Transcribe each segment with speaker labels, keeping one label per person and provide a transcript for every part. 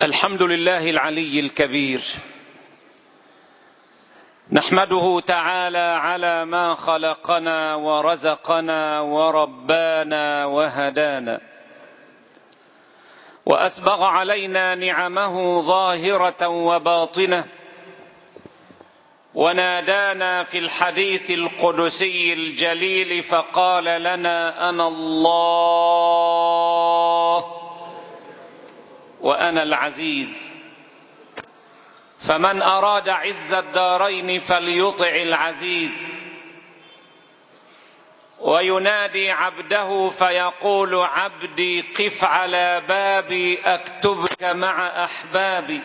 Speaker 1: الحمد لله العلي الكبير، نحمده تعالى على ما خلقنا ورزقنا وربانا وهدانا، وأسبغ علينا نعمه ظاهرة وباطنة، ونادانا في الحديث القدسي الجليل فقال لنا: أنا الله وأنا العزيز، فمن أراد عز الدارين فليطع العزيز. وينادي عبده فيقول: عبدي قف على بابي أكتبك مع أحبابي.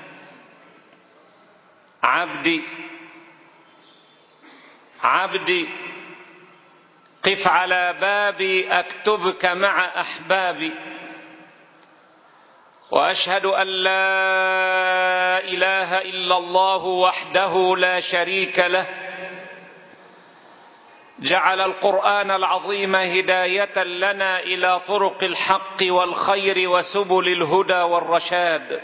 Speaker 1: عبدي قف على بابي أكتبك مع أحبابي. وأشهد أن لا إله إلا الله وحده لا شريك له، جعل القرآن العظيم هداية لنا إلى طرق الحق والخير وسبل الهدى والرشاد.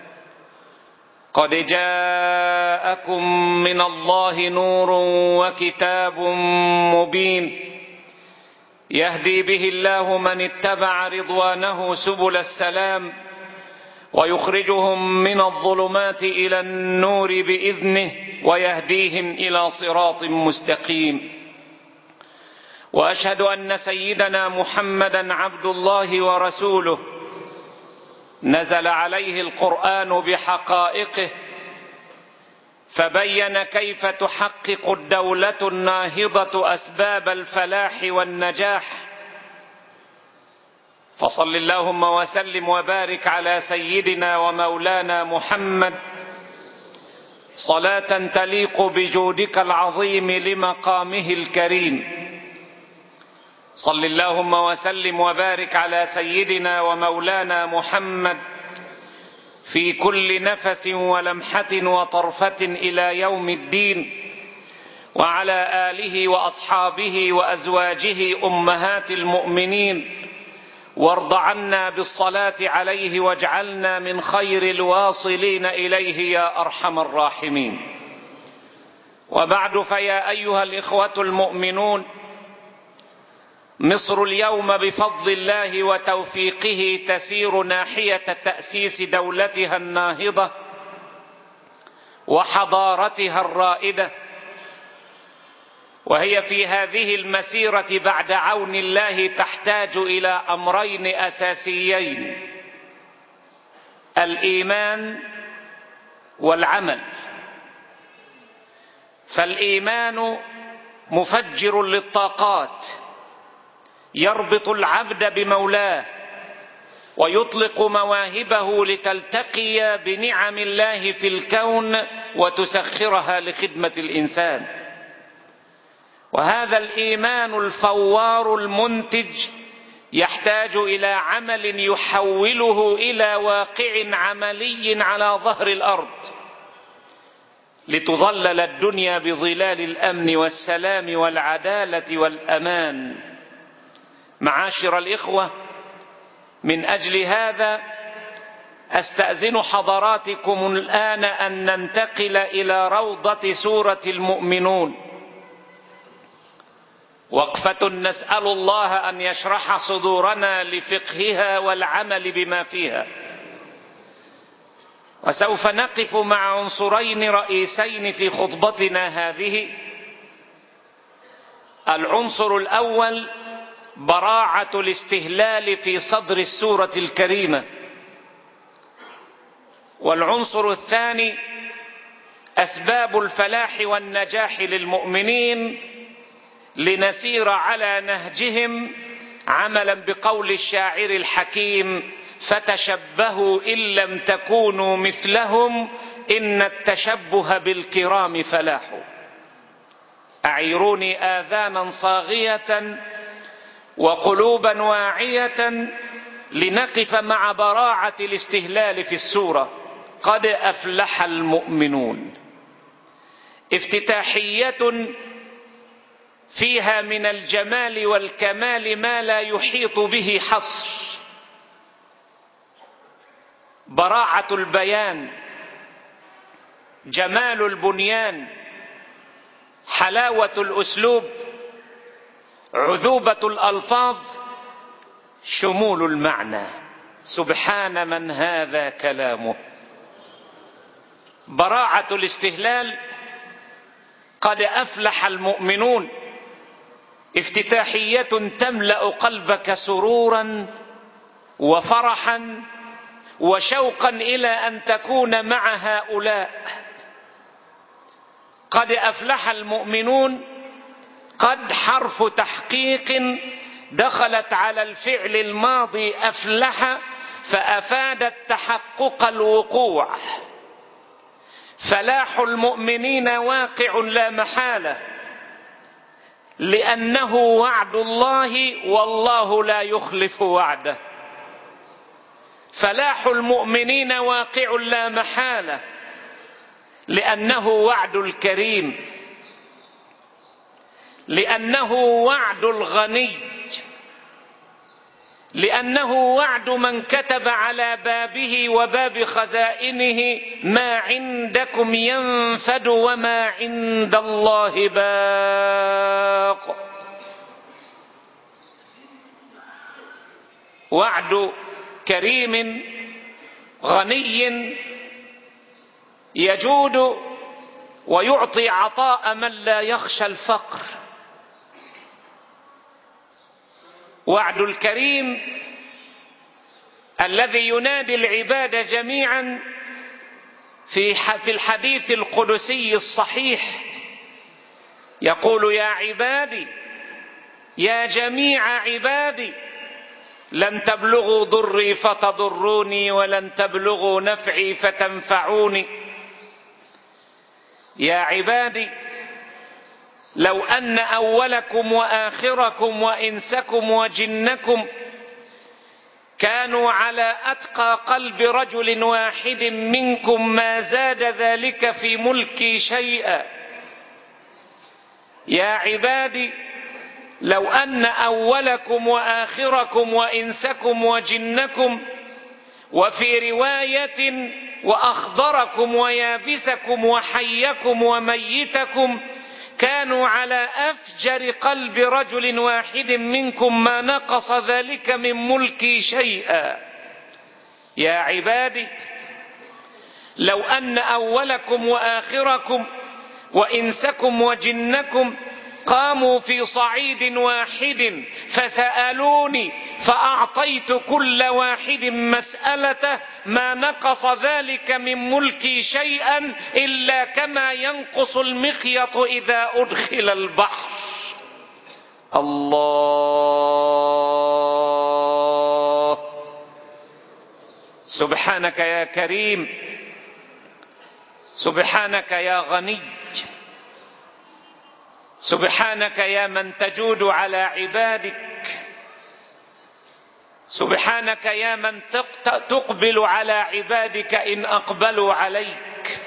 Speaker 1: قد جاءكم من الله نور وكتاب مبين، يهدي به الله من اتبع رضوانه سبل السلام، ويخرجهم من الظلمات إلى النور بإذنه، ويهديهم إلى صراط مستقيم. وأشهد أن سيدنا محمدا عبد الله ورسوله، نزل عليه القرآن بحقائقه، فبين كيف تحقق الدولة الناهضة أسباب الفلاح والنجاح. فصل اللهم وسلم وبارك على سيدنا ومولانا محمد صلاة تليق بجودك العظيم لمقامه الكريم. صل اللهم وسلم وبارك على سيدنا ومولانا محمد في كل نفس ولمحة وطرفة إلى يوم الدين، وعلى آله وأصحابه وأزواجه أمهات المؤمنين، وارض عنا بالصلاة عليه واجعلنا من خير الواصلين إليه يا أرحم الراحمين. وبعد، فيا أيها الإخوة المؤمنون، مصر اليوم بفضل الله وتوفيقه تسير ناحية تأسيس دولتها الناهضة وحضارتها الرائدة، وهي في هذه المسيرة بعد عون الله تحتاج إلى أمرين أساسيين: الإيمان والعمل. فالإيمان مفجر للطاقات، يربط العبد بمولاه ويطلق مواهبه لتلتقي بنعم الله في الكون وتسخرها لخدمة الإنسان. وهذا الإيمان الفوار المنتج يحتاج إلى عمل يحوله إلى واقع عملي على ظهر الأرض، لتظلل الدنيا بظلال الأمن والسلام والعدالة والأمان. معاشر الإخوة، من أجل هذا أستأذن حضراتكم الآن أن ننتقل إلى روضة سورة المؤمنون، وقفة نسأل الله أن يشرح صدورنا لفقهها والعمل بما فيها. وسوف نقف مع عنصرين رئيسين في خطبتنا هذه. العنصر الأول براعة الاستهلال في صدر السورة الكريمة، والعنصر الثاني أسباب الفلاح والنجاح للمؤمنين، لنسير على نهجهم عملا بقول الشاعر الحكيم: فتشبهوا إن لم تكونوا مثلهم إن التشبه بالكرام فلاح. أعيروني آذانا صاغية وقلوبا واعية لنقف مع براعة الاستهلال في السورة. قد أفلح المؤمنون، افتتاحية فيها من الجمال والكمال ما لا يحيط به حصر. براعة البيان، جمال البنيان، حلاوة الأسلوب، عذوبة الألفاظ، شمول المعنى. سبحان من هذا كلامه. براعة الاستهلال، قد أفلح المؤمنون، افتتاحية تملأ قلبك سرورا وفرحا وشوقا إلى أن تكون مع هؤلاء. قد أفلح المؤمنون، قد حرف تحقيق دخلت على الفعل الماضي أفلح، فأفادت تحقق الوقوع. فلاح المؤمنين واقع لا محالة، لأنه وعد الله والله لا يخلف وعده. فلاح المؤمنين واقع لا محالة، لأنه وعد الكريم، لأنه وعد الغني، لأنه وعد من كتب على بابه وباب خزائنه: ما عندكم ينفد وما عند الله باق. وعد كريم غني يجود ويعطي عطاء من لا يخشى الفقر. وعد الكريم الذي ينادي العباد جميعا في الحديث القدسي الصحيح، يقول: يا عبادي، يا جميع عبادي، لن تبلغوا ضري فتضروني ولن تبلغوا نفعي فتنفعوني. يا عبادي، لو أن أولكم وآخركم وإنسكم وجنكم كانوا على أتقى قلب رجل واحد منكم ما زاد ذلك في ملكي شيئا. يا عبادي، لو أن أولكم وآخركم وإنسكم وجنكم، وفي رواية وأخضركم ويابسكم وحيكم وميتكم كانوا على أفجر قلب رجل واحد منكم ما نقص ذلك من ملكي شيئا. يا عبادي، لو أن أولكم وآخركم وإنسكم وجنكم قاموا في صعيد واحد فسألوني فأعطيت كل واحد مسألته ما نقص ذلك من ملكي شيئا إلا كما ينقص المخيط إذا أدخل البحر. الله، سبحانك يا كريم، سبحانك يا غني، سبحانك يا من تجود على عبادك، سبحانك يا من تقبل على عبادك إن أقبلوا عليك.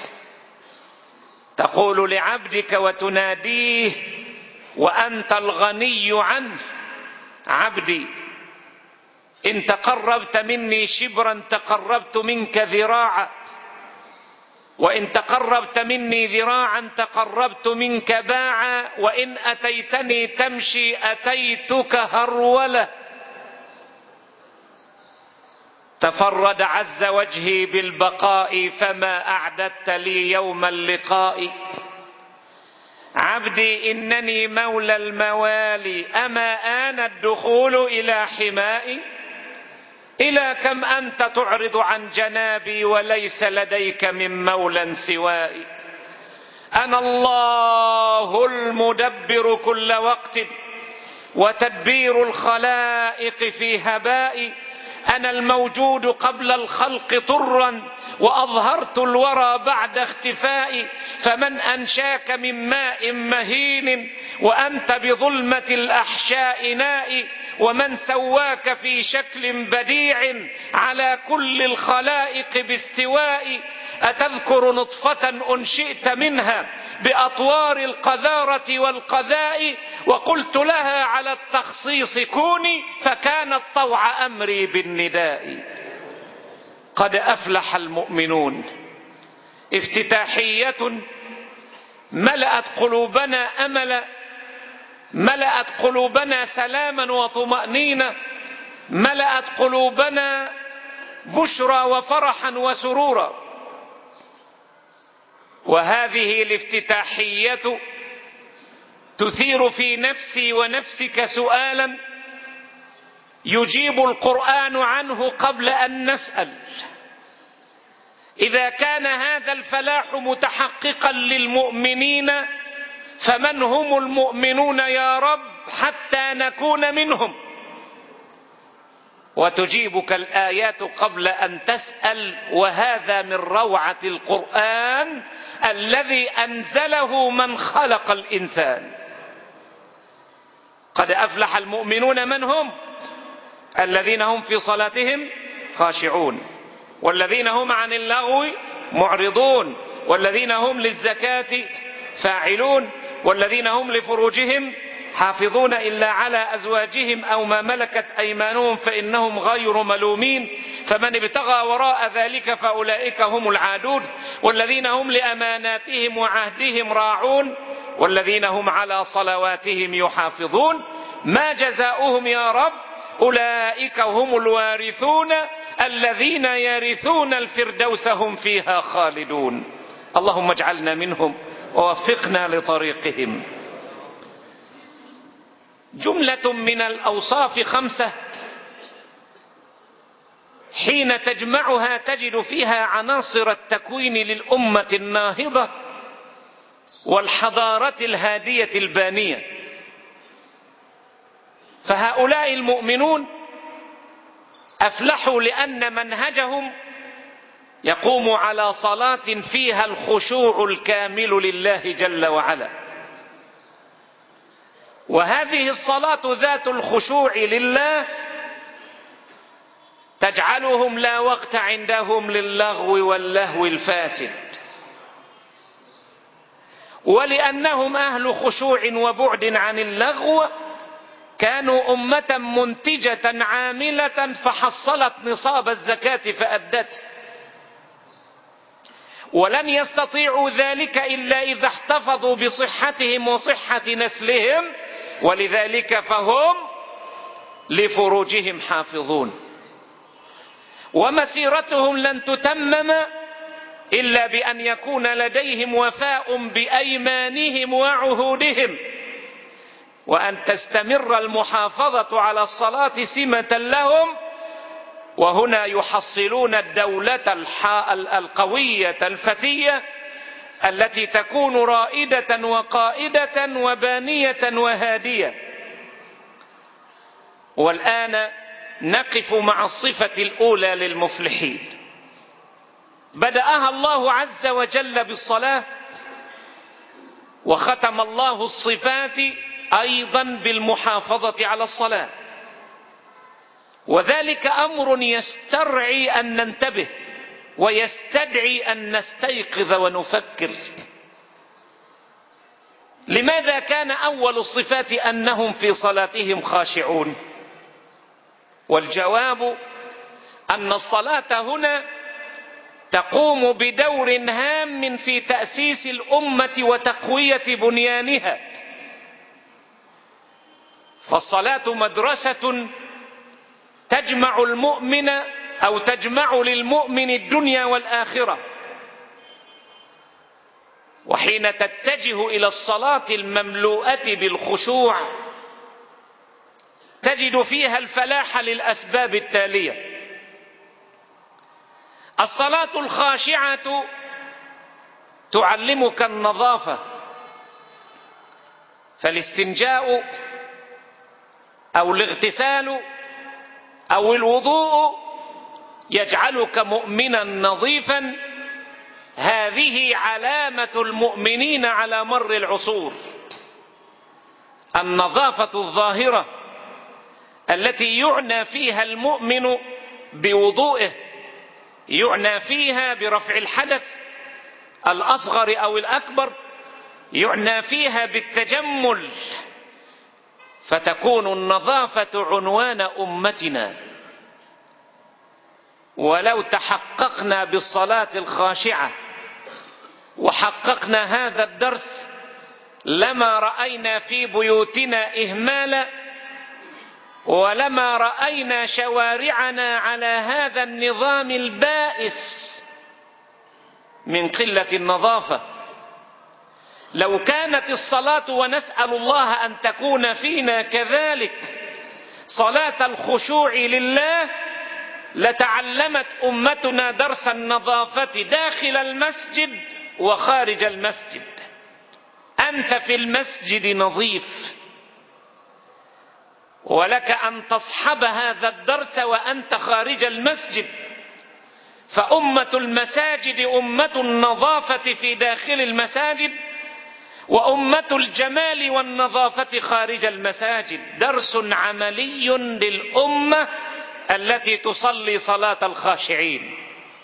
Speaker 1: تقول لعبدك وتناديه وأنت الغني عنه: عبدي، إن تقربت مني شبرا تقربت منك ذراعا، وإن تقربت مني ذراعا تقربت منك باعا، وإن أتيتني تمشي أتيتك هرولة. تفرد عز وجهي بالبقاء فما أعددت لي يوم اللقاء. عبدي إنني مولى الموالي، أما آن الدخول إلى حمائي؟ إلى كم أنت تعرض عن جنابي وليس لديك من مولى سوائي؟ أنا الله المدبر كل وقت وتدبير الخلائق في هبائي. أنا الموجود قبل الخلق طرا وأظهرت الورى بعد اختفائي. فمن أنشاك من ماء مهين وأنت بظلمة الأحشاء نائي؟ ومن سواك في شكل بديع على كل الخلائق باستواء؟ أتذكر نطفة أنشئت منها بأطوار القذارة والقذاء وقلت لها على التخصيص كوني فكانت طوع أمري بالنداء؟ قد أفلح المؤمنون، افتتاحية ملأت قلوبنا أملا، ملأت قلوبنا سلاما وطمأنينة، ملأت قلوبنا بشرى وفرحا وسرورا. وهذه الافتتاحية تثير في نفسي ونفسك سؤالا يجيب القرآن عنه قبل أن نسأل: إذا كان هذا الفلاح متحققا للمؤمنين فمن هم المؤمنون يا رب حتى نكون منهم؟ وتجيبك الآيات قبل أن تسأل، وهذا من روعة القرآن الذي أنزله من خلق الإنسان. قد أفلح المؤمنون من هم؟ الذين هم في صلاتهم خاشعون، والذين هم عن اللغو معرضون، والذين هم للزكاة فاعلون، والذين هم لفروجهم حافظون إلا على أزواجهم أو ما ملكت أيمانهم فإنهم غير ملومين، فمن ابتغى وراء ذلك فأولئك هم العادون، والذين هم لأماناتهم وعهدهم راعون، والذين هم على صلواتهم يحافظون. ما جزاؤهم يا رب؟ أولئك هم الوارثون الذين يرثون الفردوس هم فيها خالدون. اللهم اجعلنا منهم ووفقنا لطريقهم. جملة من الأوصاف 5 حين تجمعها تجد فيها عناصر التكوين للأمة الناهضة والحضارة الهادية البانية. فهؤلاء المؤمنون أفلحوا لأن منهجهم يقوم على صلاة فيها الخشوع الكامل لله جل وعلا، وهذه الصلاة ذات الخشوع لله تجعلهم لا وقت عندهم للغو واللهو الفاسد. ولأنهم أهل خشوع وبعد عن اللغو كانوا أمة منتجة عاملة فحصلت نصاب الزكاة فأدته، ولن يستطيعوا ذلك إلا إذا احتفظوا بصحتهم وصحة نسلهم، ولذلك فهم لفروجهم حافظون. ومسيرتهم لن تتمم إلا بأن يكون لديهم وفاء بأيمانهم وعهودهم، وأن تستمر المحافظة على الصلاة سمة لهم. وهنا يحصلون الدولة القوية الفتية التي تكون رائدة وقائدة وبانية وهادية. والآن نقف مع الصفة الأولى للمفلحين. بدأها الله عز وجل بالصلاة، وختم الله الصفات أيضا بالمحافظة على الصلاة، وذلك أمر يسترعي أن ننتبه ويستدعي أن نستيقظ ونفكر. لماذا كان أول الصفات أنهم في صلاتهم خاشعون؟ والجواب أن الصلاة هنا تقوم بدور هام في تأسيس الأمة وتقوية بنيانها. فالصلاة مدرسة تجمع المؤمن أو تجمع للمؤمن الدنيا والآخرة. وحين تتجه إلى الصلاة المملوءة بالخشوع تجد فيها الفلاح للأسباب التالية: الصلاة الخاشعة تعلمك النظافة، فالاستنجاء أو الاغتسال أو الوضوء يجعلك مؤمنا نظيفا. هذه علامة المؤمنين على مر العصور، النظافة الظاهرة التي يعنى فيها المؤمن بوضوئه، يعنى فيها برفع الحدث الأصغر أو الأكبر، يعنى فيها بالتجمل، فتكون النظافة عنوان أمتنا. ولو تحققنا بالصلاة الخاشعة وحققنا هذا الدرس لما رأينا في بيوتنا إهمالا، ولما رأينا شوارعنا على هذا النظام البائس من قلة النظافة. لو كانت الصلاة، ونسأل الله أن تكون فينا كذلك، صلاة الخشوع لله، لتعلمت أمتنا درس النظافة داخل المسجد وخارج المسجد. أنت في المسجد نظيف، ولك أن تصحب هذا الدرس وأنت خارج المسجد. فأمة المساجد أمة النظافة في داخل المساجد، وأمة الجمال والنظافة خارج المساجد. درس عملي للأمة التي تصلي صلاة الخاشعين.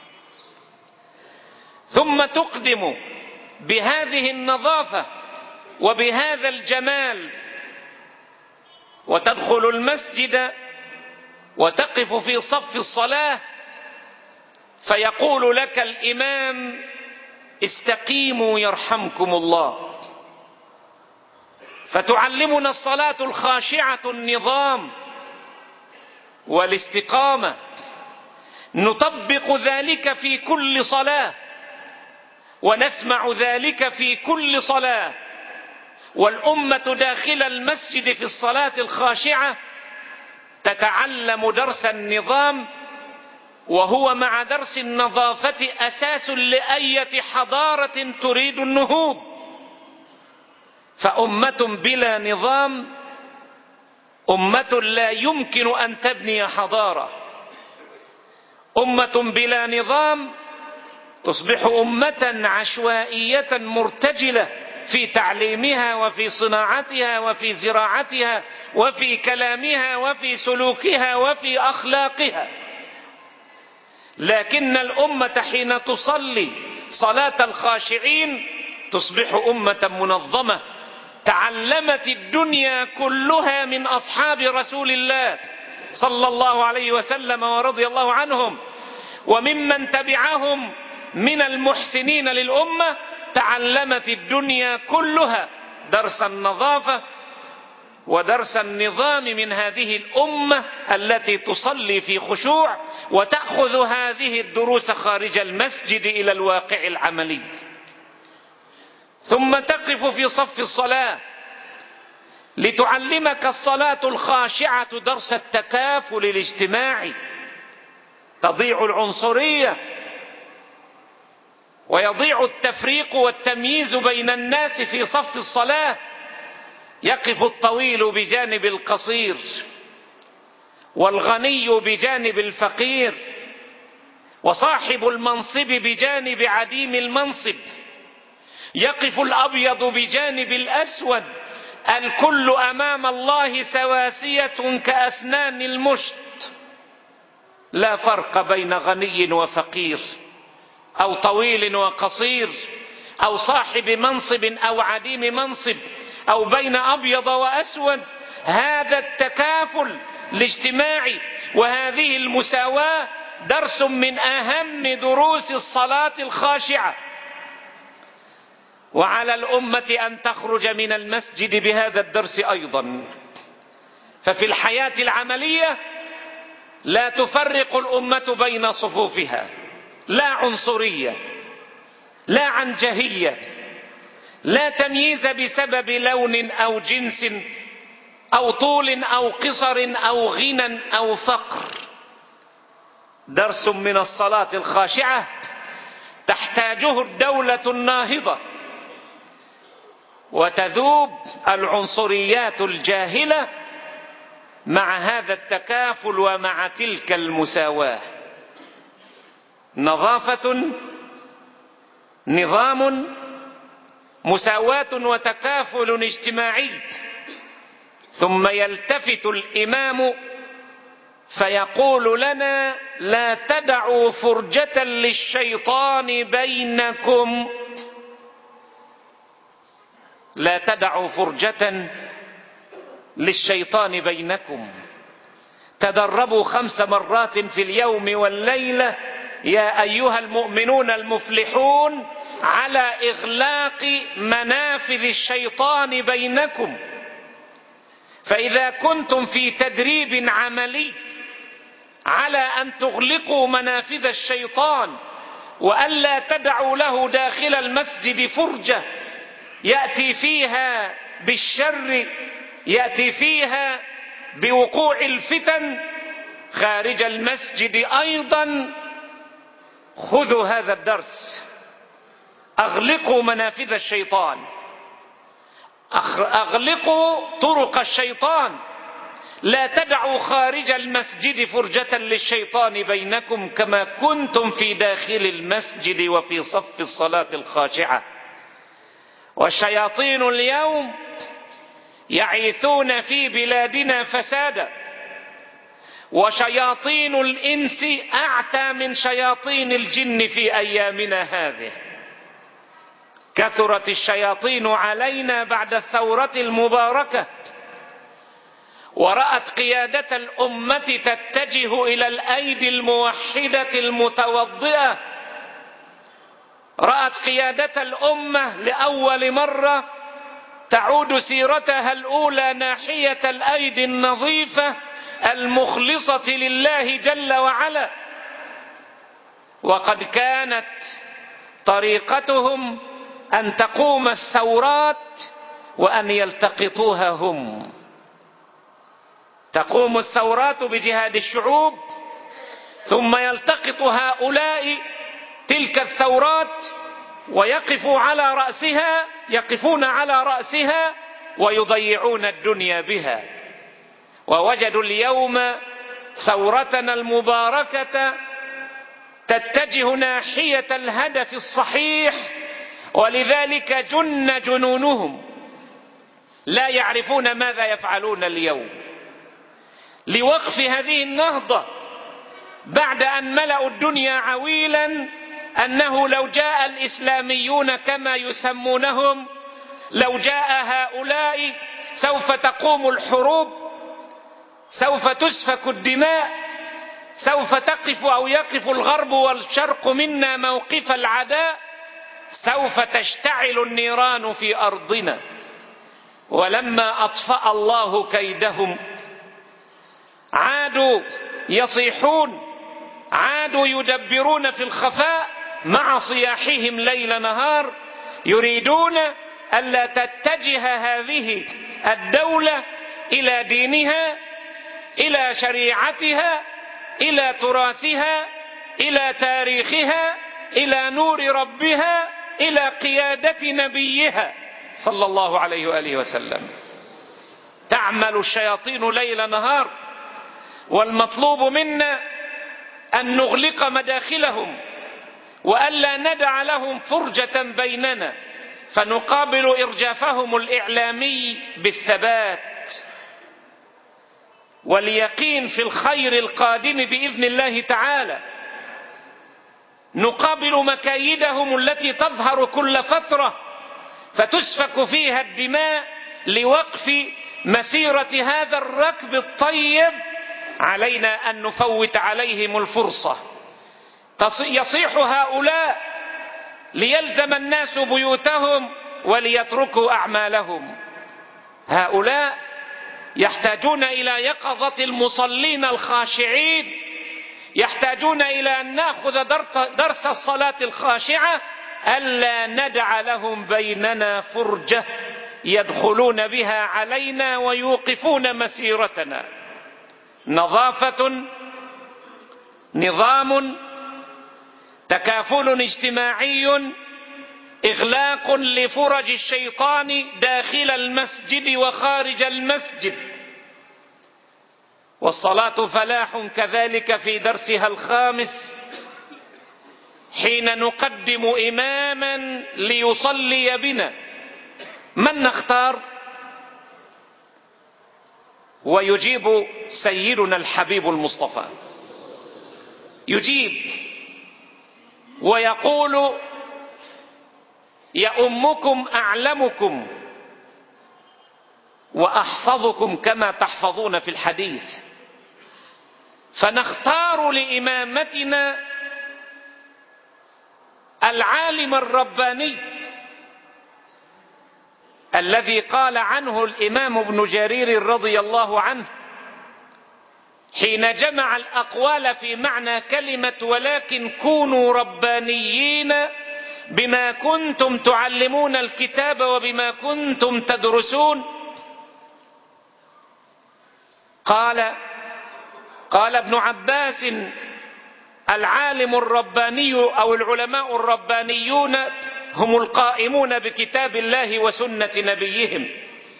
Speaker 1: ثم تقدم بهذه النظافة وبهذا الجمال وتدخل المسجد وتقف في صف الصلاة، فيقول لك الإمام: استقيموا يرحمكم الله. فتعلمنا الصلاة الخاشعة النظام والاستقامة. نطبق ذلك في كل صلاة، ونسمع ذلك في كل صلاة. والأمة داخل المسجد في الصلاة الخاشعة تتعلم درس النظام، وهو مع درس النظافة أساس لأية حضارة تريد النهوض. فأمة بلا نظام أمة لا يمكن أن تبني حضارة. أمة بلا نظام تصبح أمة عشوائية مرتجلة في تعليمها وفي صناعتها وفي زراعتها وفي كلامها وفي سلوكها وفي أخلاقها. لكن الأمة حين تصلي صلاة الخاشعين تصبح أمة منظمة، تعلمت الدنيا كلها من أصحاب رسول الله صلى الله عليه وسلم ورضي الله عنهم، وممن تبعهم من المحسنين للأمة. تعلمت الدنيا كلها درس النظافة ودرس النظام من هذه الأمة التي تصلي في خشوع وتأخذ هذه الدروس خارج المسجد إلى الواقع العملي. ثم تقف في صف الصلاة لتعلمك الصلاة الخاشعة درس التكافل الاجتماعي. تضيع العنصرية ويضيع التفريق والتمييز بين الناس في صف الصلاة. يقف الطويل بجانب القصير، والغني بجانب الفقير، وصاحب المنصب بجانب عديم المنصب. يقف الأبيض بجانب الأسود. الكل أمام الله سواسية كأسنان المشط. لا فرق بين غني وفقير، أو طويل وقصير، أو صاحب منصب أو عديم منصب، أو بين أبيض وأسود. هذا التكافل الاجتماعي وهذه المساواة درس من أهم دروس الصلاة الخاشعة. وعلى الأمة أن تخرج من المسجد بهذا الدرس أيضا. ففي الحياة العملية لا تفرق الأمة بين صفوفها، لا عنصرية، لا عنجهية، لا تمييز بسبب لون أو جنس أو طول أو قصر أو غنى أو فقر. درس من الصلاة الخاشعة تحتاجه الدولة الناهضة، وتذوب العنصريات الجاهلة مع هذا التكافل ومع تلك المساواة. نظافة، نظام، مساواة وتكافل اجتماعي. ثم يلتفت الإمام فيقول لنا: لا تدعوا فرجة للشيطان بينكم. لا تدعوا فرجة للشيطان بينكم. تدربوا 5 مرات في اليوم والليلة يا أيها المؤمنون المفلحون على إغلاق منافذ الشيطان بينكم. فإذا كنتم في تدريب عملي على أن تغلقوا منافذ الشيطان وألا تدعوا له داخل المسجد فرجة يأتي فيها بالشر، يأتي فيها بوقوع الفتن، خارج المسجد أيضا خذوا هذا الدرس. أغلقوا منافذ الشيطان، أغلقوا طرق الشيطان، لا تدعوا خارج المسجد فرجة للشيطان بينكم كما كنتم في داخل المسجد وفي صف الصلاة الخاشعة. والشياطين اليوم يعيثون في بلادنا فسادا، وشياطين الإنس أعتى من شياطين الجن في أيامنا هذه. كثرت الشياطين علينا بعد الثورة المباركة، ورأت قيادة الأمة تتجه إلى الأيدي الموحدة المتوضئة. رأت قيادة الأمة لأول مرة تعود سيرتها الأولى ناحية الأيدي النظيفة المخلصة لله جل وعلا. وقد كانت طريقتهم أن تقوم الثورات وأن يلتقطوها هم. تقوم الثورات بجهاد الشعوب، ثم يلتقط هؤلاء تلك الثورات ويقفون على رأسها ويضيعون الدنيا بها. ووجدوا اليوم ثورتنا المباركة تتجه ناحية الهدف الصحيح، ولذلك جن جنونهم، لا يعرفون ماذا يفعلون اليوم لوقف هذه النهضة، بعد أن ملأوا الدنيا عويلا أنه لو جاء الإسلاميون كما يسمونهم، لو جاء هؤلاء سوف تقوم الحروب، سوف تسفك الدماء، سوف تقف أو يقف الغرب والشرق منا موقف العداء، سوف تشتعل النيران في أرضنا. ولما أطفأ الله كيدهم عادوا يصيحون، عادوا يدبرون في الخفاء مع صياحهم ليل نهار، يريدون ألا تتجه هذه الدولة إلى دينها، إلى شريعتها، إلى تراثها، إلى تاريخها، إلى نور ربها، إلى قيادة نبيها صلى الله عليه وآله وسلم. تعمل الشياطين ليل نهار، والمطلوب منا أن نغلق مداخلهم وألا ندع لهم فرجة بيننا، فنقابل إرجافهم الإعلامي بالثبات واليقين في الخير القادم بإذن الله تعالى. نقابل مكايدهم التي تظهر كل فترة فتسفك فيها الدماء لوقف مسيرة هذا الركب الطيب. علينا أن نفوت عليهم الفرصة. يصيح هؤلاء ليلزم الناس بيوتهم وليتركوا أعمالهم. هؤلاء يحتاجون إلى يقظة المصلين الخاشعين، يحتاجون إلى أن نأخذ درس الصلاة الخاشعة، ألا ندع لهم بيننا فرجة يدخلون بها علينا ويوقفون مسيرتنا. نظافة، نظام، تكافل اجتماعي، إغلاق لفرج الشيطان داخل المسجد وخارج المسجد. والصلاة فلاح كذلك في درسها الخامس، حين نقدم إماما ليصلي بنا من نختار؟ ويجيب سيدنا الحبيب المصطفى، يجيب ويقول: يؤمكم أعلمكم وأحفظكم كما تحفظون في الحديث. فنختار لإمامتنا العالم الرباني الذي قال عنه الإمام ابن جرير رضي الله عنه حين جمع الأقوال في معنى كلمة ولكن كونوا ربانيين بما كنتم تعلمون الكتاب وبما كنتم تدرسون. قال ابن عباس العالم الرباني أو العلماء الربانيون هم القائمون بكتاب الله وسنة نبيهم.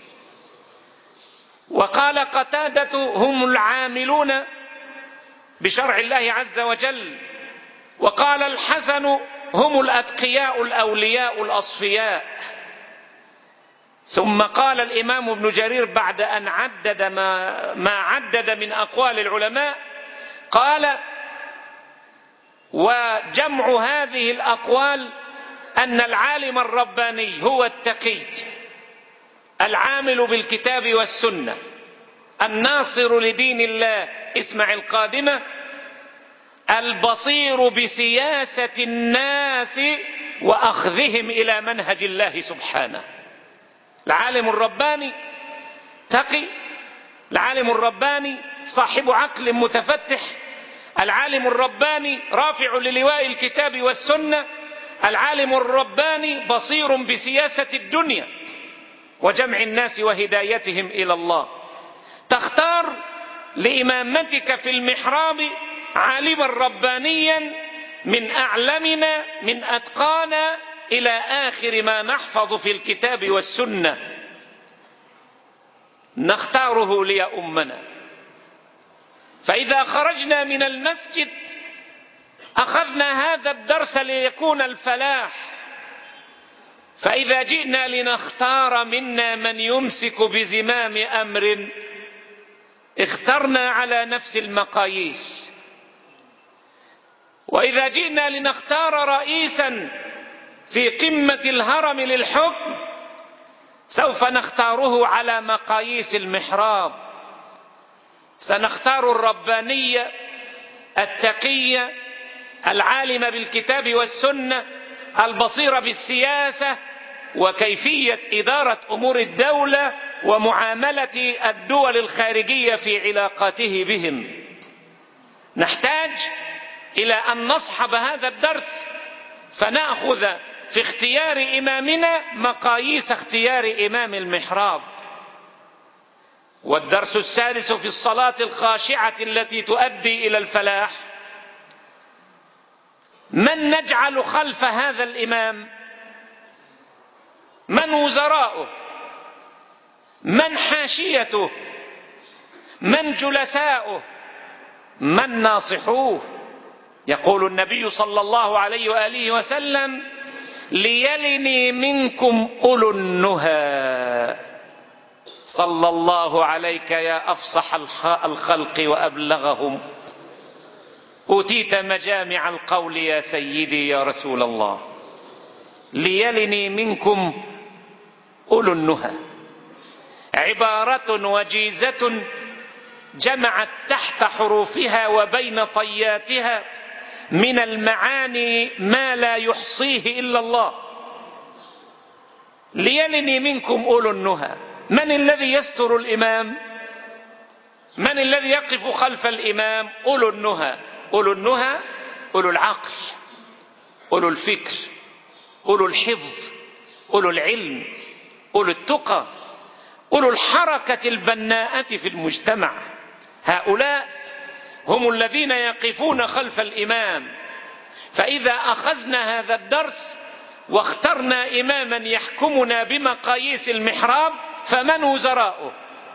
Speaker 1: وقال قتادة هم العاملون بشرع الله عز وجل. وقال الحسن هم الأتقياء الأولياء الأصفياء. ثم قال الإمام ابن جرير بعد أن عدد ما عدد من أقوال العلماء قال وجمع هذه الأقوال أن العالم الرباني هو التقي العامل بالكتاب والسنة الناصر لدين الله، اسمع القادمة، البصير بسياسة الناس وأخذهم إلى منهج الله سبحانه. العالم الرباني تقي، العالم الرباني صاحب عقل متفتح، العالم الرباني رافع للواء الكتاب والسنة، العالم الرباني بصير بسياسة الدنيا وجمع الناس وهدايتهم إلى الله. تختار لإمامتك في المحراب عالما ربانيا من أعلمنا من أتقانا إلى آخر ما نحفظ في الكتاب والسنة، نختاره ليؤمنا. فإذا خرجنا من المسجد أخذنا هذا الدرس ليكون الفلاح. فإذا جئنا لنختار منا من يمسك بزمام أمر اخترنا على نفس المقاييس. وإذا جئنا لنختار رئيسا في قمة الهرم للحكم سوف نختاره على مقاييس المحراب. سنختار الربانية التقية العالم بالكتاب والسنة البصير بالسياسة وكيفية إدارة أمور الدولة ومعاملة الدول الخارجية في علاقاته بهم. نحتاج إلى أن نصحب هذا الدرس فنأخذ في اختيار إمامنا مقاييس اختيار إمام المحراب. والدرس السادس في الصلاة الخاشعة التي تؤدي إلى الفلاح: من نجعل خلف هذا الإمام؟ من وزراؤه؟ من حاشيته؟ من جلساؤه؟ من ناصحوه؟ يقول النبي صلى الله عليه وآله وسلم: ليلني منكم أولو النهى. صلى الله عليك يا أفصح الخلق وأبلغهم، أوتيت مجامع القول يا سيدي يا رسول الله. ليلني منكم أولو النهى، عبارة وجيزة جمعت تحت حروفها وبين طياتها من المعاني ما لا يحصيه إلا الله. ليلني منكم أولو النهى. من الذي يستر الإمام؟ من الذي يقف خلف الإمام؟ أولو النهى. أولو النهى أولو العقل، أولو الفكر، أولو الحفظ، أولو العلم، أولو التقى، أولو الحركة البناءة في المجتمع. هؤلاء هم الذين يقفون خلف الإمام. فإذا أخذنا هذا الدرس واخترنا إماما يحكمنا بمقاييس المحراب فمن وزراؤه؟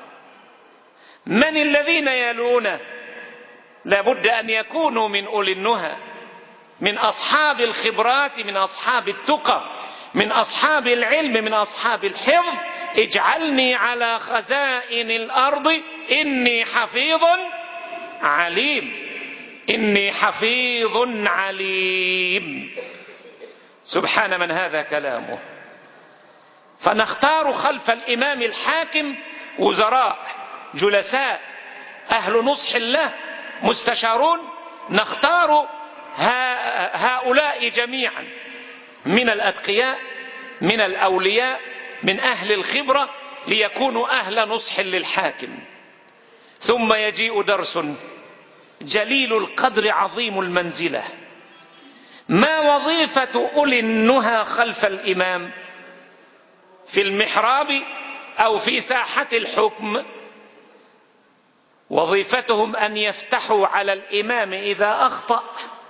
Speaker 1: من الذين يلونه؟ لابد أن يكونوا من أولي النهى، من أصحاب الخبرات، من أصحاب التقى، من أصحاب العلم، من أصحاب الحفظ. اجعلني على خزائن الأرض إني حفيظ عليم. إني حفيظ عليم. سبحان من هذا كلامه. فنختار خلف الإمام الحاكم وزراء، جلساء، أهل نصح له مستشارون نختار هؤلاء جميعا من الأتقياء من الأولياء من أهل الخبرة ليكونوا أهل نصح للحاكم. ثم يجيء درس جليل القدر عظيم المنزلة. ما وظيفة أولي النهى خلف الإمام في المحراب أو في ساحة الحكم؟ وظيفتهم أن يفتحوا على الإمام إذا أخطأ،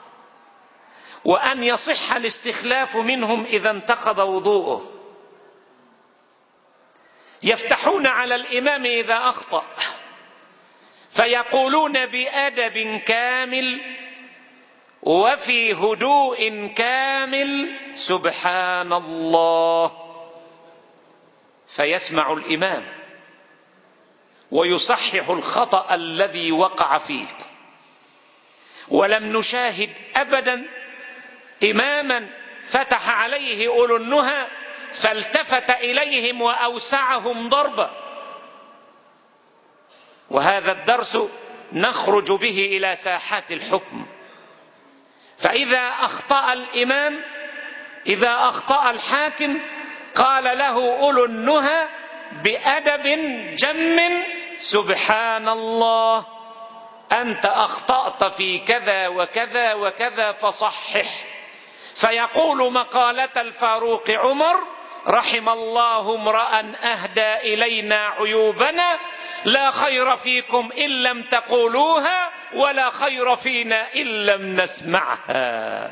Speaker 1: وأن يصح الاستخلاف منهم إذا انتقض وضوءه. يفتحون على الإمام إذا أخطأ فيقولون بأدب كامل وفي هدوء كامل: سبحان الله. فيسمع الإمام ويصحح الخطأ الذي وقع فيه. ولم نشاهد أبدا إماما فتح عليه أولو النهى فالتفت إليهم وأوسعهم ضربا. وهذا الدرس نخرج به إلى ساحات الحكم. فإذا أخطأ الإمام، إذا أخطأ الحاكم، قال له أولو النهى بأدب جم: سبحان الله، أنت أخطأت في كذا وكذا وكذا فصحح. فيقول مقالة الفاروق عمر: رحم الله امرأ أهدى إلينا عيوبنا، لا خير فيكم إن لم تقولوها ولا خير فينا إن لم نسمعها.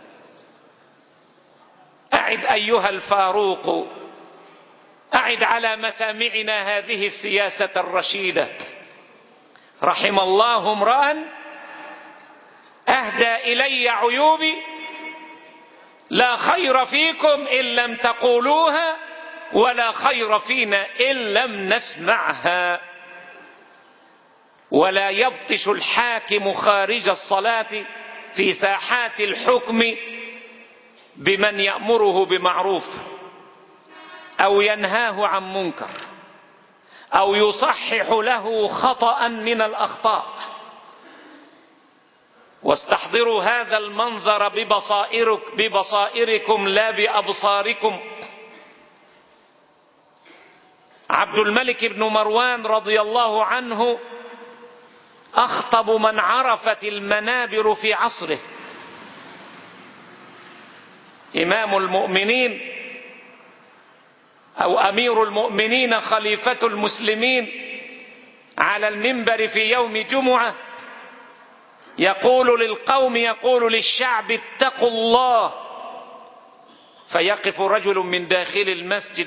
Speaker 1: أعد أيها الفاروق، أعد على مسامعنا هذه السياسة الرشيدة: رحم الله امرأ أهدى إلي عيوبي، لا خير فيكم إن لم تقولوها ولا خير فينا إن لم نسمعها. ولا يبطش الحاكم خارج الصلاة في ساحات الحكم بمن يأمره بمعروف أو ينهاه عن منكر أو يصحح له خطأ من الأخطاء. واستحضروا هذا المنظر ببصائركم لا بأبصاركم. عبد الملك بن مروان رضي الله عنه أخطب من عرفت المنابر في عصره. إمام المؤمنين أو أمير المؤمنين خليفة المسلمين على المنبر في يوم جمعة يقول للقوم، يقول للشعب: اتقوا الله. فيقف رجل من داخل المسجد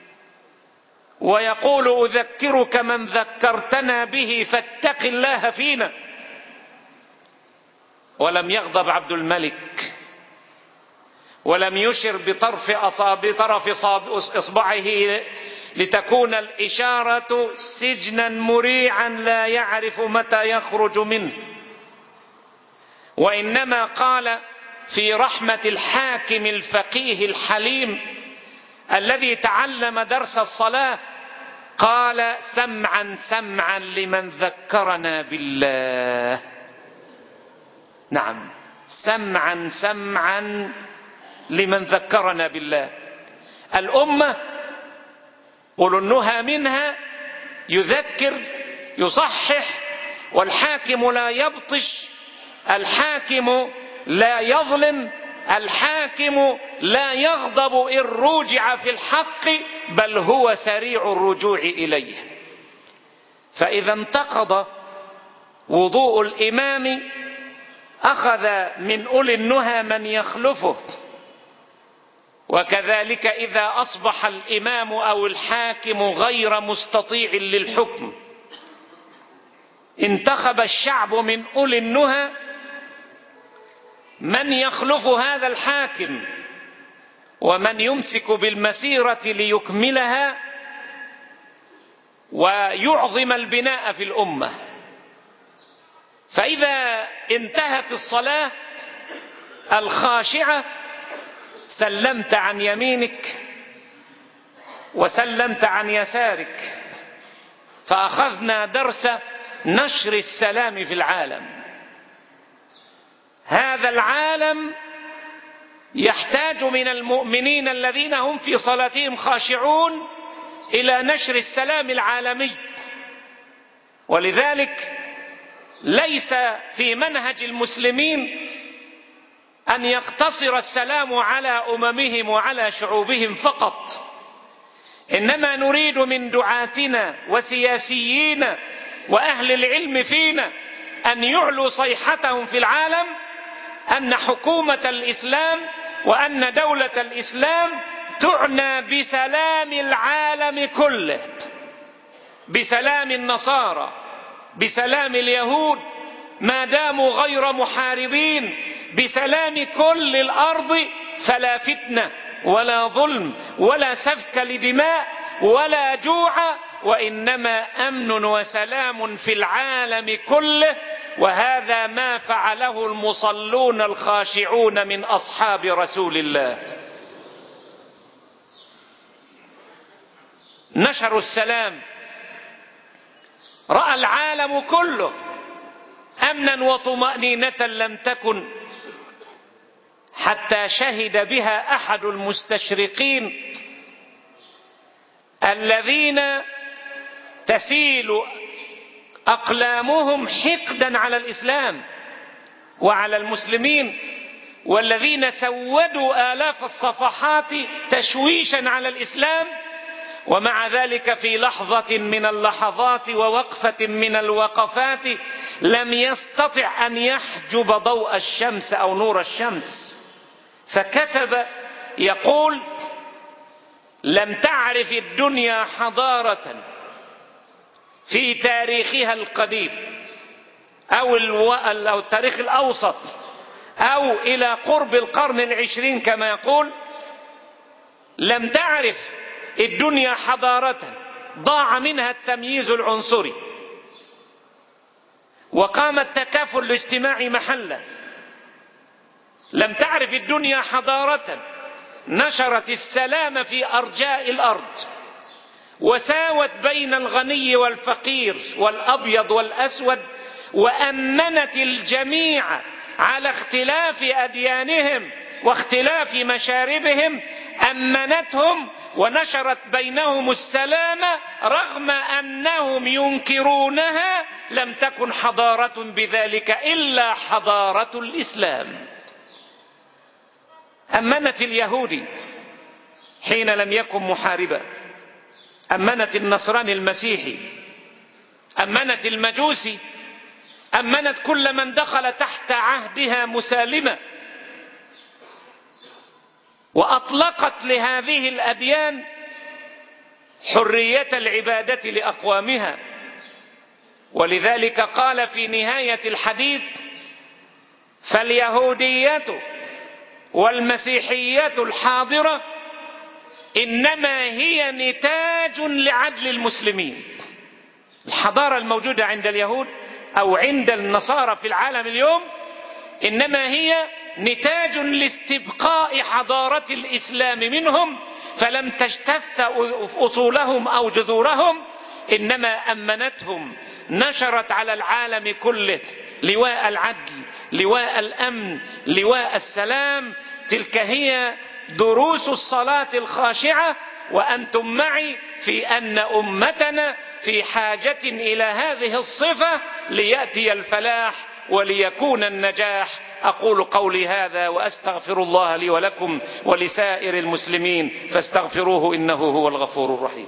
Speaker 1: ويقول: أذكرك من ذكرتنا به فاتق الله فينا. ولم يغضب عبد الملك ولم يشر بطرف إصبعه لتكون الإشارة سجنا مريعا لا يعرف متى يخرج منه. وإنما قال في رحمة الحاكم الفقيه الحليم الذي تعلم درس الصلاة، قال: سمعا سمعا لمن ذكرنا بالله. نعم، سمعا سمعا لمن ذكرنا بالله. الأمة أولو النهى منها يذكر يصحح، والحاكم لا يبطش، الحاكم لا يظلم، الحاكم لا يغضب إن رجع في الحق، بل هو سريع الرجوع إليه. فإذا انتقض وضوء الإمام أخذ من أولي النهى من يخلفه. وكذلك إذا أصبح الإمام أو الحاكم غير مستطيع للحكم انتخب الشعب من أولي النهى من يخلف هذا الحاكم ومن يمسك بالمسيرة ليكملها ويعظم البناء في الأمة. فإذا انتهت الصلاة الخاشعة سلمت عن يمينك وسلمت عن يسارك، فأخذنا درس نشر السلام في العالم. هذا العالم يحتاج من المؤمنين الذين هم في صلاتهم خاشعون إلى نشر السلام العالمي. ولذلك ليس في منهج المسلمين أن يقتصر السلام على أممهم وعلى شعوبهم فقط، إنما نريد من دعاتنا وسياسيين وأهل العلم فينا أن يعلوا صيحتهم في العالم أن حكومة الإسلام وأن دولة الإسلام تعنى بسلام العالم كله، بسلام النصارى، بسلام اليهود ما داموا غير محاربين، بسلام كل الأرض، فلا فتنة ولا ظلم ولا سفك لدماء ولا جوع، وإنما أمن وسلام في العالم كله. وهذا ما فعله المصلون الخاشعون من أصحاب رسول الله، نشروا السلام، رأى العالم كله أمنا وطمأنينة لم تكن حتى شهد بها أحد المستشرقين الذين تسيل أقلامهم حقدا على الإسلام وعلى المسلمين، والذين سودوا آلاف الصفحات تشويشا على الإسلام، ومع ذلك في لحظة من اللحظات ووقفة من الوقفات لم يستطع أن يحجب ضوء الشمس أو نور الشمس، فكتب يقول: لم تعرف الدنيا حضارة في تاريخها القديم أو التاريخ الأوسط أو إلى قرب القرن العشرين كما يقول، لم تعرف الدنيا حضارة ضاع منها التمييز العنصري وقام التكافل الاجتماعي محلا. لم تعرف الدنيا حضارة نشرت السلام في أرجاء الأرض وساوت بين الغني والفقير والأبيض والأسود، وأمنت الجميع على اختلاف أديانهم واختلاف مشاربهم، أمنتهم ونشرت بينهم السلام رغم أنهم ينكرونها. لم تكن حضارة بذلك إلا حضارة الإسلام. أمنت اليهودي حين لم يكن محاربا، أمنت النصراني المسيحي، أمنت المجوسي، أمنت كل من دخل تحت عهدها مسالمة، وأطلقت لهذه الأديان حرية العبادة لأقوامها. ولذلك قال في نهاية الحديث: فاليهودية والمسيحية الحاضرة إنما هي نتاج لعدل المسلمين. الحضارة الموجودة عند اليهود أو عند النصارى في العالم اليوم إنما هي نتاج لاستبقاء حضارة الإسلام منهم، فلم تجتث أصولهم أو جذورهم، إنما أمنتهم، نشرت على العالم كله لواء العدل، لواء الأمن، لواء السلام. تلك هي دروس الصلاة الخاشعة. وأنتم معي في أن أمتنا في حاجة إلى هذه الصفة ليأتي الفلاح وليكون النجاح. أقول قولي هذا وأستغفر الله لي ولكم ولسائر المسلمين فاستغفروه إنه هو الغفور الرحيم.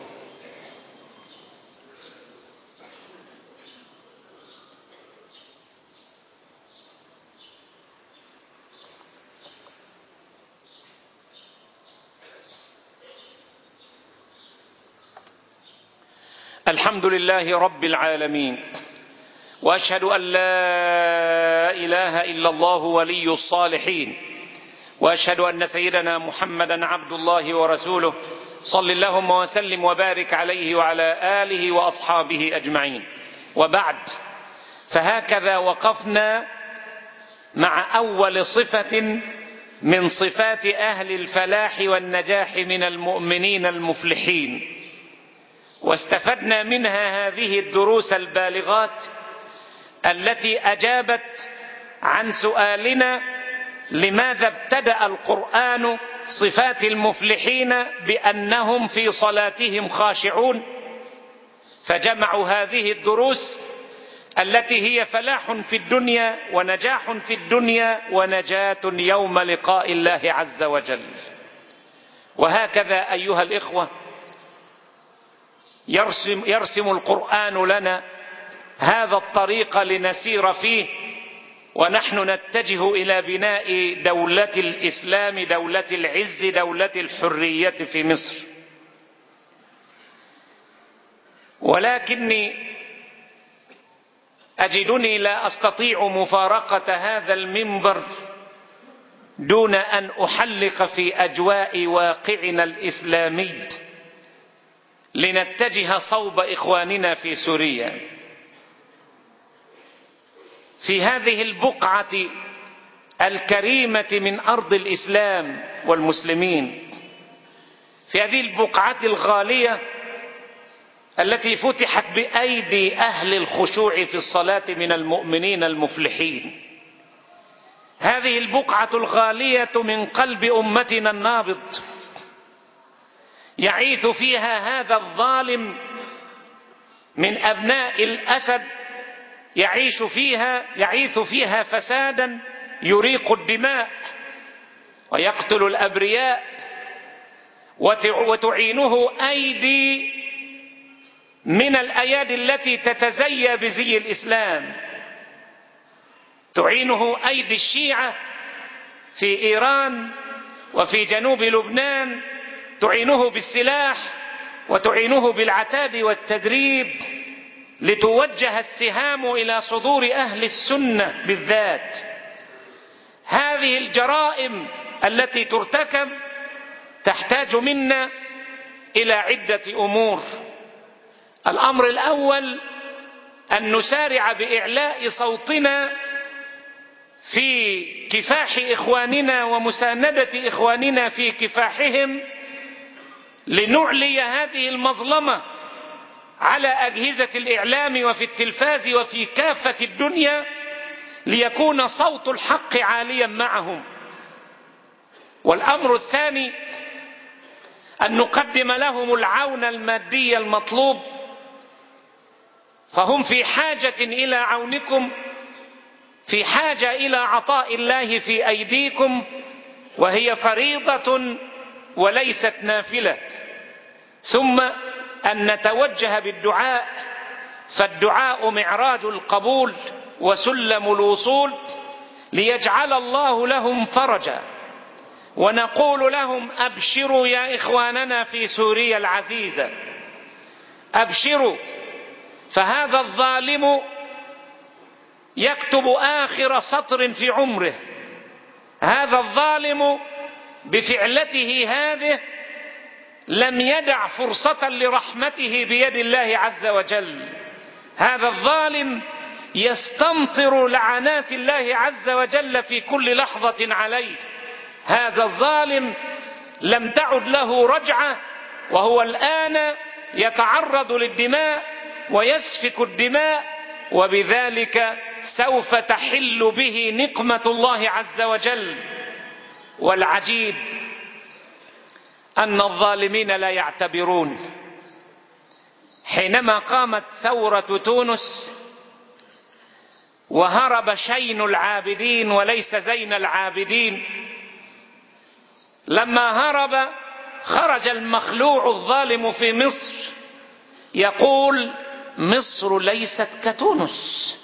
Speaker 1: الحمد لله رب العالمين، وأشهد أن لا إله إلا الله ولي الصالحين، وأشهد أن سيدنا محمدا عبد الله ورسوله، صل اللهم وسلم وبارك عليه وعلى آله وأصحابه أجمعين. وبعد، فهكذا وقفنا مع أول صفة من صفات أهل الفلاح والنجاح من المؤمنين المفلحين، واستفدنا منها هذه الدروس البالغات التي أجابت عن سؤالنا: لماذا ابتدأ القرآن صفات المفلحين بأنهم في صلاتهم خاشعون؟ فجمعوا هذه الدروس التي هي فلاح في الدنيا ونجاح في الدنيا ونجاة يوم لقاء الله عز وجل. وهكذا أيها الإخوة يرسم القرآن لنا هذا الطريق لنسير فيه، ونحن نتجه إلى بناء دولة الإسلام، دولة العز، دولة الحرية في مصر. ولكني أجدني لا أستطيع مفارقة هذا المنبر دون أن أحلق في أجواء واقعنا الإسلامي لنتجه صوب إخواننا في سوريا. في هذه البقعة الكريمة من أرض الإسلام والمسلمين، في هذه البقعة الغالية التي فتحت بأيدي أهل الخشوع في الصلاة من المؤمنين المفلحين، هذه البقعة الغالية من قلب أمتنا النابض، يعيث فيها هذا الظالم من أبناء الأسد، يعيث فيها فسادا يريق الدماء ويقتل الأبرياء، وتعينه أيدي من الأيادي التي تتزيى بزي الإسلام، تعينه أيدي الشيعة في إيران وفي جنوب لبنان، تعينه بالسلاح وتعينه بالعتاد والتدريب لتوجه السهام إلى صدور أهل السنة بالذات. هذه الجرائم التي ترتكب تحتاج منا إلى عدة أمور. الأمر الأول أن نسارع بإعلاء صوتنا في كفاح إخواننا ومساندة إخواننا في كفاحهم، لنعلي هذه المظلمة على أجهزة الإعلام وفي التلفاز وفي كافة الدنيا، ليكون صوت الحق عاليا معهم. والأمر الثاني أن نقدم لهم العون المادي المطلوب، فهم في حاجة إلى عونكم، في حاجة إلى عطاء الله في أيديكم، وهي فريضة وليست نافلة. ثم أن نتوجه بالدعاء، فالدعاء معراج القبول وسلم الوصول، ليجعل الله لهم فرجا. ونقول لهم أبشروا يا إخواننا في سوريا العزيزة، أبشروا، فهذا الظالم يكتب آخر سطر في عمره. هذا الظالم بفعلته هذه لم يدع فرصة لرحمته بيد الله عز وجل. هذا الظالم يستمطر لعنات الله عز وجل في كل لحظة عليه. هذا الظالم لم تعد له رجعة، وهو الآن يتعرض للدماء ويسفك الدماء، وبذلك سوف تحل به نقمة الله عز وجل. والعجيب أن الظالمين لا يعتبرون. حينما قامت ثورة تونس وهرب شين العابدين وليس زين العابدين، لما هرب خرج المخلوع الظالم في مصر يقول مصر ليست كتونس،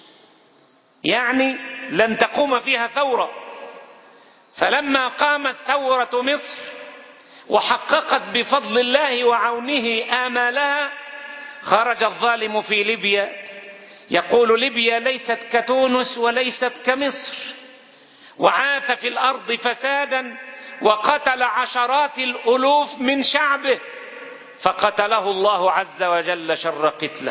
Speaker 1: يعني لن تقوم فيها ثورة. فلما قامت ثورة مصر وحققت بفضل الله وعونه آمالها، خرج الظالم في ليبيا يقول ليبيا ليست كتونس وليست كمصر، وعاث في الأرض فسادا وقتل عشرات الألوف من شعبه، فقتله الله عز وجل شر قتله.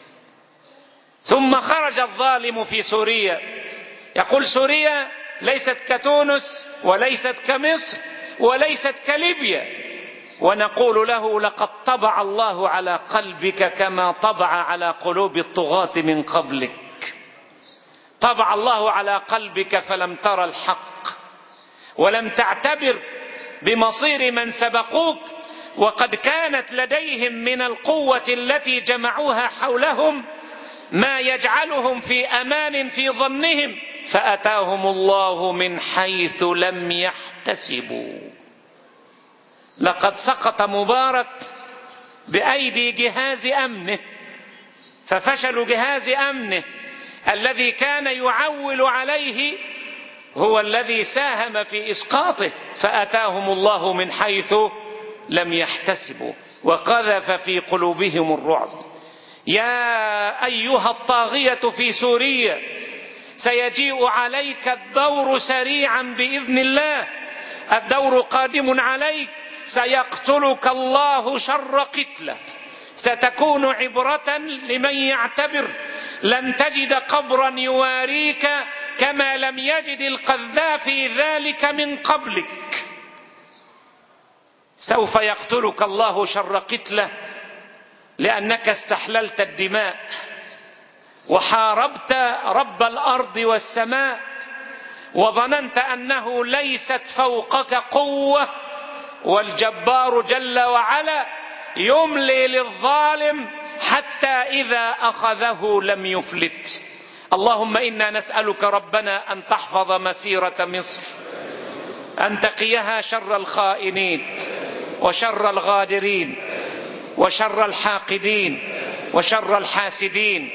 Speaker 1: ثم خرج الظالم في سوريا يقول سوريا ليست كتونس وليست كمصر وليست كليبيا، ونقول له لقد طبع الله على قلبك كما طبع على قلوب الطغاة من قبلك. طبع الله على قلبك فلم تر الحق، ولم تعتبر بمصير من سبقوك، وقد كانت لديهم من القوة التي جمعوها حولهم ما يجعلهم في أمان في ظنهم، فأتاهم الله من حيث لم يحتسبوا. لقد سقط مبارك بأيدي جهاز أمنه، ففشل جهاز أمنه الذي كان يعول عليه هو الذي ساهم في إسقاطه، فأتاهم الله من حيث لم يحتسبوا وقذف في قلوبهم الرعب. يا أيها الطاغية في سوريا، سيجيء عليك الدور سريعا بإذن الله، الدور قادم عليك، سيقتلك الله شر قتله، ستكون عبرة لمن يعتبر، لن تجد قبرا يواريك كما لم يجد القذافي ذلك من قبلك. سوف يقتلك الله شر قتله لأنك استحللت الدماء وحاربت رب الأرض والسماء، وظننت أنه ليست فوقك قوة، والجبار جل وعلا يملي للظالم حتى إذا أخذه لم يفلت. اللهم إنا نسألك ربنا أن تحفظ مسيرة مصر، أن تقيها شر الخائنين وشر الغادرين وشر الحاقدين وشر الحاسدين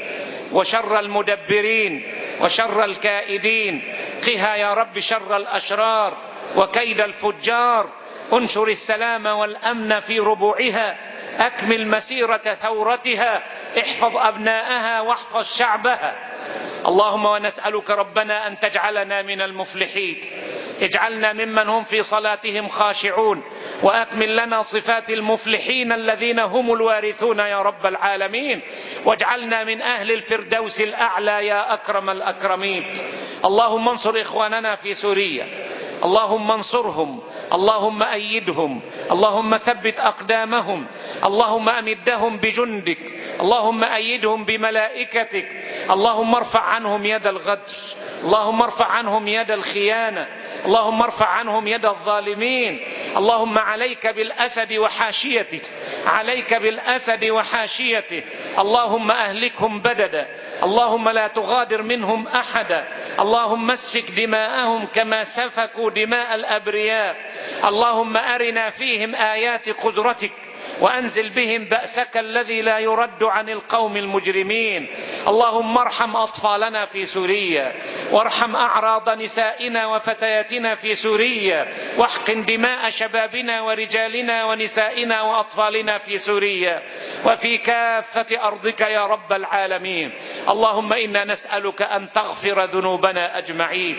Speaker 1: وشر المدبرين وشر الكائدين. قها يا رب شر الأشرار وكيد الفجار. انشر السلام والأمن في ربوعها، أكمل مسيرة ثورتها، احفظ أبناءها واحفظ شعبها. اللهم ونسألك ربنا أن تجعلنا من المفلحين، اجعلنا ممن هم في صلاتهم خاشعون، وأكمل لنا صفات المفلحين الذين هم الوارثون يا رب العالمين، واجعلنا من أهل الفردوس الأعلى يا أكرم الأكرمين. اللهم انصر إخواننا في سوريا، اللهم انصرهم، اللهم أيدهم، اللهم ثبت أقدامهم، اللهم أمدهم بجندك، اللهم أيدهم بملائكتك، اللهم ارفع عنهم يد الغدر، اللهم ارفع عنهم يد الخيانة، اللهم ارفع عنهم يد الظالمين. اللهم عليك بالأسد وحاشيته، عليك بالأسد وحاشيته، اللهم أهلكهم بددا، اللهم لا تغادر منهم أحدا، اللهم اسفك دماءهم كما سفكوا دماء الأبرياء. اللهم أرنا فيهم آيات قدرتك، وأنزل بهم بأسك الذي لا يرد عن القوم المجرمين. اللهم ارحم أطفالنا في سوريا، وارحم أعراض نسائنا وفتياتنا في سوريا، واحقن دماء شبابنا ورجالنا ونسائنا وأطفالنا في سوريا وفي كافة أرضك يا رب العالمين. اللهم إنا نسألك أن تغفر ذنوبنا أجمعين،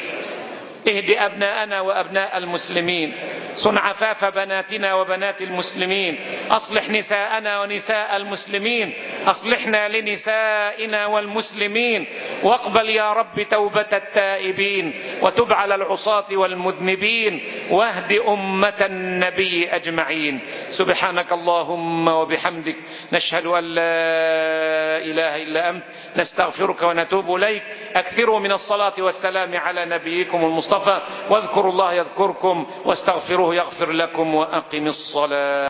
Speaker 1: اهد أبناءنا وأبناء المسلمين، صن عفاف بناتنا وبنات المسلمين، أصلح نساءنا ونساء المسلمين، أصلحنا لنسائنا والمسلمين، واقبل يا رب توبة التائبين، وتب على العصاة والمذنبين، واهد أمة النبي أجمعين. سبحانك اللهم وبحمدك، نشهد أن لا إله إلا أنت، نستغفرك ونتوب إليك. أكثروا من الصلاة والسلام على نبيكم المصطفى، واذكروا الله يذكركم، واستغفروه يغفر لكم، وأقم الصلاة.